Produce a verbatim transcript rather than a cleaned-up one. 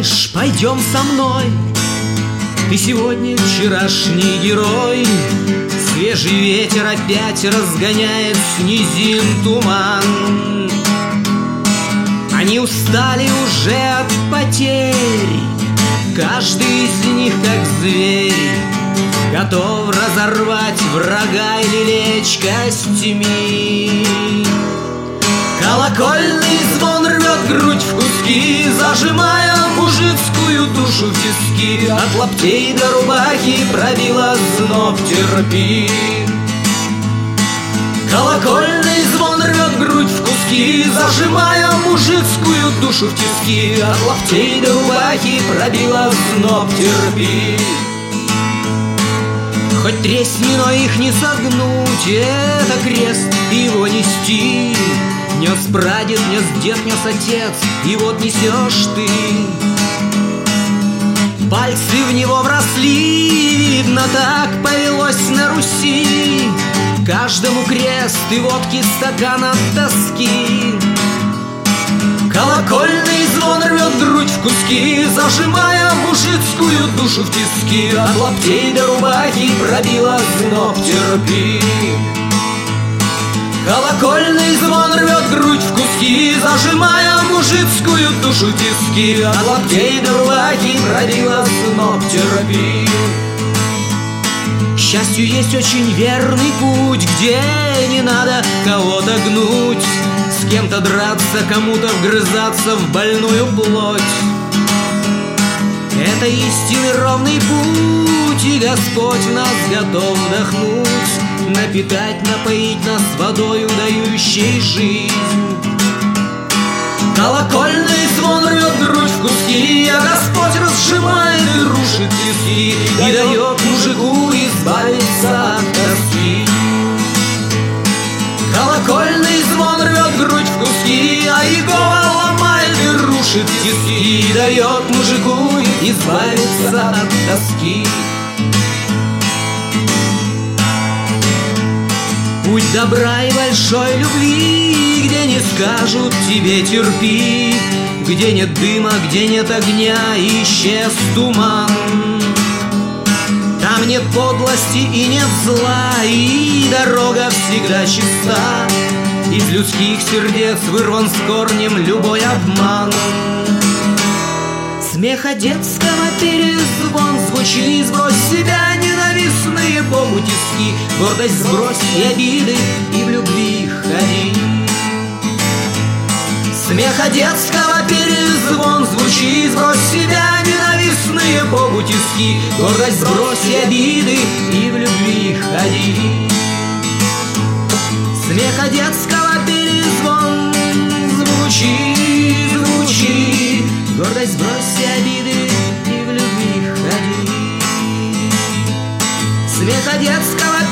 хочешь, пойдем со мной. Ты сегодня вчерашний герой. Свежий ветер опять разгоняет с низин туман. Они устали уже от потерь, каждый из них, как зверь, готов разорвать врага или лечь костями. Колокольный звон рвет грудь в куски, зажимая мужицкую душу в тиски. От лаптей до рубахи пробила зноб, терпи. Колокольный звон рвет грудь в куски, зажимая мужицкую душу в тиски. От лаптей до рубахи пробила зноб, терпи. Хоть тресни, но их не согнуть, это крест, его нести. Нес прадед, нес дед, нес отец, и вот несешь ты. Пальцы в него вросли, видно, так повелось на Руси. Каждому крест и водки стакан от тоски. Колокольный звон рвет грудь в куски, зажимая мужицкую душу в тиски. От лаптей до рубахи пробила зноб, терпи. Колокольный звон рвет грудь в куски, зажимая мужицкую душу в тиски. От лаптей до рубахи пробила зноб, терпи. К счастью, есть очень верный путь, где не надо кого-то гнуть, с кем-то драться, кому-то вгрызаться в больную плоть. Это истинный ровный путь, и Господь нас готов вдохнуть, напитать, напоить нас водою, дающей жизнь. Колокольный звон рвет грудь в куски, а Господь разжимает и рушит тиски, и дает мужику избавиться от тоски. Колокольный звон рвет грудь в куски, а Иегова ломает и рушит тиски, и дает мужику избавиться от тоски. Путь добра и большой любви, где не скажут тебе терпи, где нет дыма, где нет огня, исчез туман. Там нет подлости и нет зла, и дорога всегда чиста. Из людских сердец вырван с корнем любой обман. Смеха детского перезвон звучит, сбрось с себя ненавистные Богу тиски. Гордость сбрось и обиды, и в любви ходи. Смеха детского перезвон звучит, сбрось с себя ненавистные Богу тиски. Гордость сбрось и обиды, и в любви ходи. Смеха детского перезвон звучит, звучит. Гордость сбрось и обиды, и в любви ходи. Смеха детского